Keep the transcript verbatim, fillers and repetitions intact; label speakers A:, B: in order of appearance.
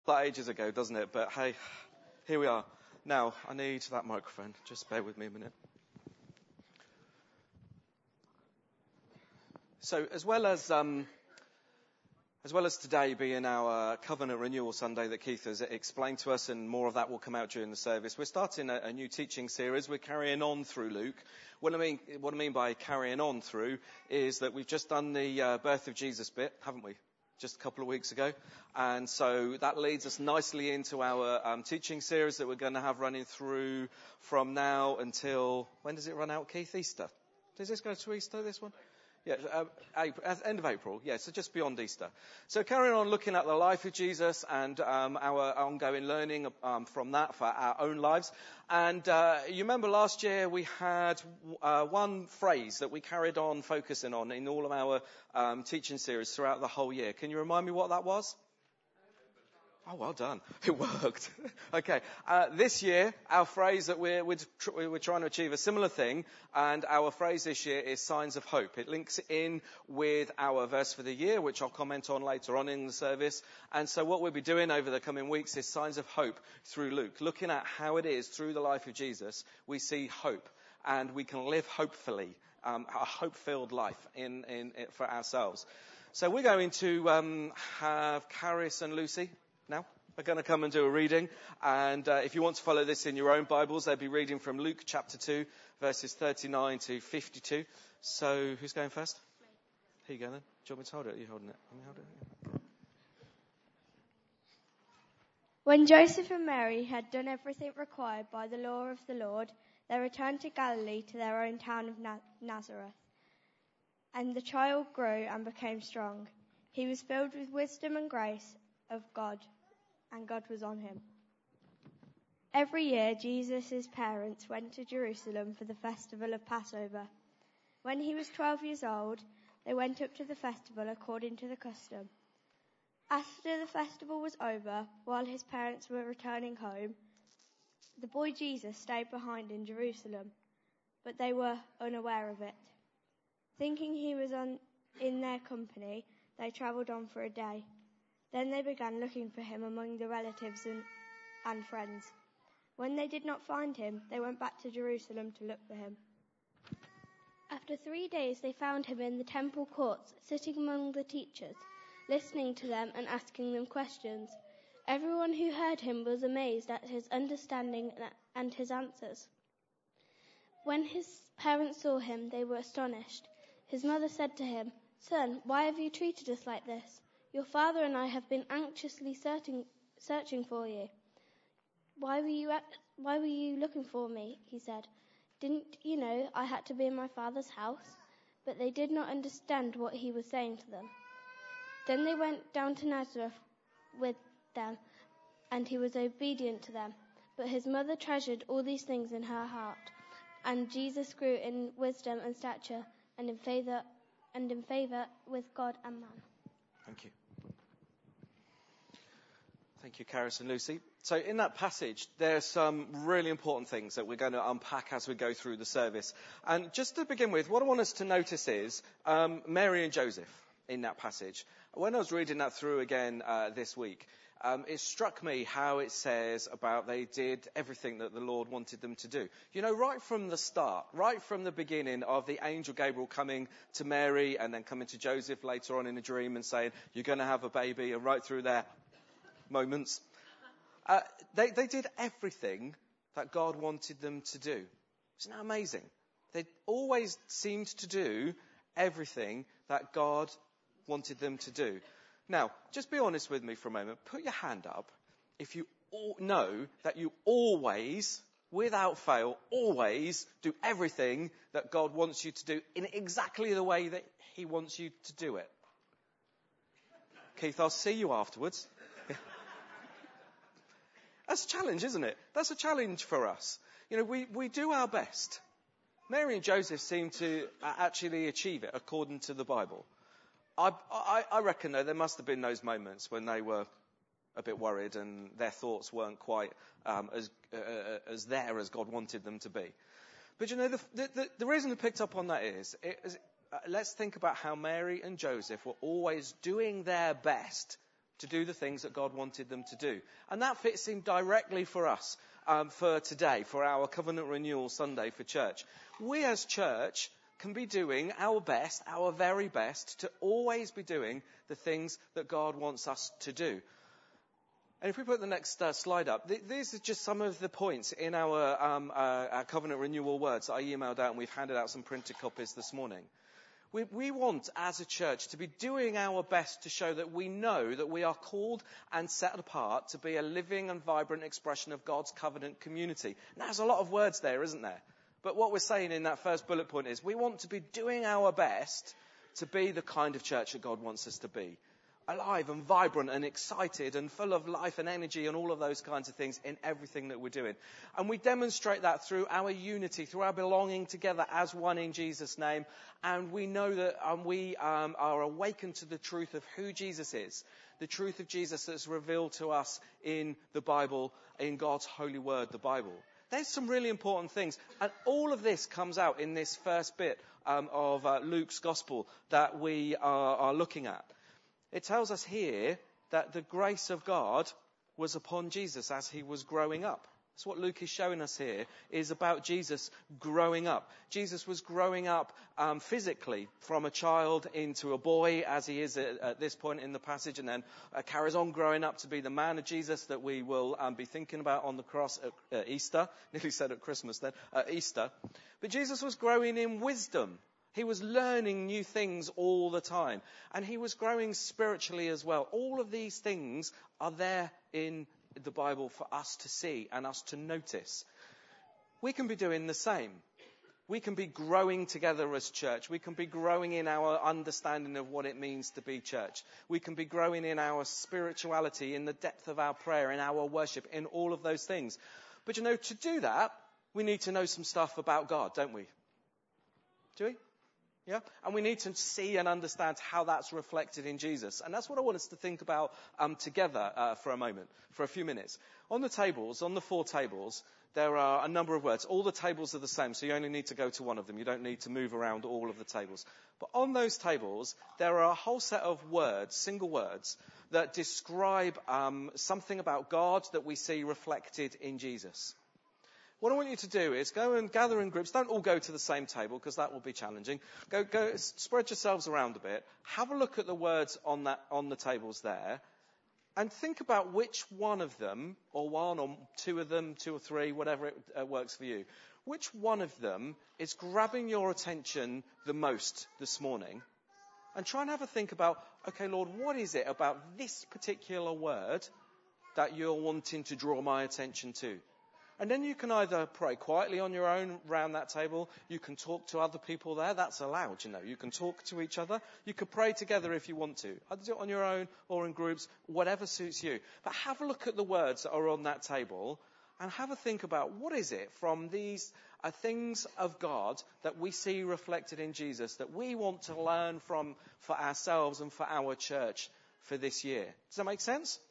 A: that ages ago, doesn't it? But hey, here we are. Now, I need that microphone. Just bear with me a minute. So, as well as um, as well as today being our Covenant Renewal Sunday that Keith has explained to us, and more of that will come out during the service, we're starting a, a new teaching series. We're carrying on through Luke. What I mean, what I mean by carrying on through is that we've just done the uh, birth of Jesus bit, haven't we? Just a couple of weeks ago. And so that leads us nicely into our um, teaching series that we're going to have running through from now until, when does it run out, Keith? Easter. Does this go to Easter, this one? Yeah, uh, April, end of April. Yeah, so just beyond Easter. So carrying on looking at the life of Jesus and um, our ongoing learning um, from that for our own lives. And uh, you remember last year we had uh, one phrase that we carried on focusing on in all of our um, teaching series throughout the whole year. Can you remind me what that was? Oh, well done. It worked. Okay. Uh, this year, our phrase that we're, we're, tr- we're trying to achieve a similar thing, and our phrase this year is signs of hope. It links in with our verse for the year, which I'll comment on later on in the service. And so what we'll be doing over the coming weeks is signs of hope through Luke, looking at how it is through the life of Jesus we see hope, and we can live hopefully, um, a hope-filled life in, in, in for ourselves. So we're going to um, have Caris and Lucy now. We're going to come and do a reading. And uh, if you want to follow this in your own Bibles, they'll be reading from Luke chapter two, verses thirty-nine to fifty-two. So who's going first? Here you go then. Do you want me to hold it? Are you holding it? Let me hold it.
B: When Joseph and Mary had done everything required by the law of the Lord, they returned to Galilee to their own town of Na- Nazareth. And the child grew and became strong. He was filled with wisdom and grace of God, and God was on him. Every year, Jesus' parents went to Jerusalem for the festival of Passover. When he was twelve years old, they went up to the festival according to the custom. After the festival was over, while his parents were returning home, the boy Jesus stayed behind in Jerusalem, but they were unaware of it. Thinking he was on, in their company, they travelled on for a day. Then they began looking for him among the relatives and, and friends. When they did not find him, they went back to Jerusalem to look for him. After three days they found him in the temple courts, sitting among the teachers, listening to them and asking them questions. Everyone who heard him was amazed at his understanding and his answers. When his parents saw him, they were astonished. His mother said to him, "Son, why have you treated us like this? Your father and I have been anxiously searching, searching for you." Why were you at, why were you looking for me?" he said. "Didn't you know I had to be in my father's house?" But they did not understand what he was saying to them. Then they went down to Nazareth with them, and he was obedient to them. But his mother treasured all these things in her heart. And Jesus grew in wisdom and stature, and in favor, and in favor with God and man.
A: Thank you. Thank you, Caris and Lucy. So in that passage, there's some really important things that we're going to unpack as we go through the service. And just to begin with, what I want us to notice is um, Mary and Joseph in that passage. When I was reading that through again uh, this week, um, it struck me how it says about they did everything that the Lord wanted them to do. You know, right from the start, right from the beginning of the angel Gabriel coming to Mary and then coming to Joseph later on in a dream and saying, "You're going to have a baby," and right through their moments, uh, they, they did everything that God wanted them to do. Isn't that amazing? They always seemed to do everything that God wanted them to do. Now, just be honest with me for a moment. Put your hand up if you all know that you always, without fail, always do everything that God wants you to do in exactly the way that he wants you to do it. Keith, I'll see you afterwards. That's a challenge, isn't it? That's a challenge for us. You know, we, we do our best. Mary and Joseph seem to actually achieve it according to the Bible. I, I, I reckon, though, there must have been those moments when they were a bit worried and their thoughts weren't quite um, as, uh, as there as God wanted them to be. But, you know, the, the, the reason I picked up on that is, it, is uh, let's think about how Mary and Joseph were always doing their best to do the things that God wanted them to do. And that fits in directly for us, um, for today, for our Covenant Renewal Sunday for church. We as church can be doing our best, our very best, to always be doing the things that God wants us to do. And if we put the next uh, slide up, th- these are just some of the points in our, um, uh, our Covenant Renewal words that I emailed out, and we've handed out some printed copies this morning. We, we want, as a church, to be doing our best to show that we know that we are called and set apart to be a living and vibrant expression of God's covenant community. Now, there's a lot of words there, isn't there? But what we're saying in that first bullet point is we want to be doing our best to be the kind of church that God wants us to be. Alive and vibrant and excited and full of life and energy and all of those kinds of things in everything that we're doing. And we demonstrate that through our unity, through our belonging together as one in Jesus' name. And we know that um, we um, are awakened to the truth of who Jesus is, the truth of Jesus that's revealed to us in the Bible, in God's holy word, the Bible. There's some really important things. And all of this comes out in this first bit um, of uh, Luke's gospel that we are, are looking at. It tells us here that the grace of God was upon Jesus as he was growing up. That's what Luke is showing us here, is about Jesus growing up. Jesus was growing up um, physically from a child into a boy, as he is at, at this point in the passage, and then uh, carries on growing up to be the man of Jesus that we will um, be thinking about on the cross at uh, Easter. Nearly said at Christmas then, at Easter. But Jesus was growing in wisdom. He was learning new things all the time. And he was growing spiritually as well. All of these things are there in the Bible for us to see and us to notice. We can be doing the same. We can be growing together as church. We can be growing in our understanding of what it means to be church. We can be growing in our spirituality, in the depth of our prayer, in our worship, in all of those things. But you know, to do that, we need to know some stuff about God, don't we? Do we? Yeah, and we need to see and understand how that's reflected in Jesus. And that's what I want us to think about um, together uh, for a moment, for a few minutes. On the tables, on the four tables, there are a number of words. All the tables are the same, so you only need to go to one of them. You don't need to move around all of the tables. But on those tables, there are a whole set of words, single words, that describe um, something about God that we see reflected in Jesus. What I want you to do is go and gather in groups. Don't all go to the same table because that will be challenging. Go, go, spread yourselves around a bit. Have a look at the words on that, on the tables there, and think about which one of them, or one, or two of them, two or three, whatever it uh, works for you. Which one of them is grabbing your attention the most this morning? And try and have a think about, okay, Lord, what is it about this particular word that you're wanting to draw my attention to? And then you can either pray quietly on your own around that table. You can talk to other people there. That's allowed, you know. You can talk to each other. You could pray together if you want to. Either do it on your own or in groups, whatever suits you. But have a look at the words that are on that table and have a think about what is it from these uh, things of God that we see reflected in Jesus that we want to learn from for ourselves and for our church for this year. Does that make sense?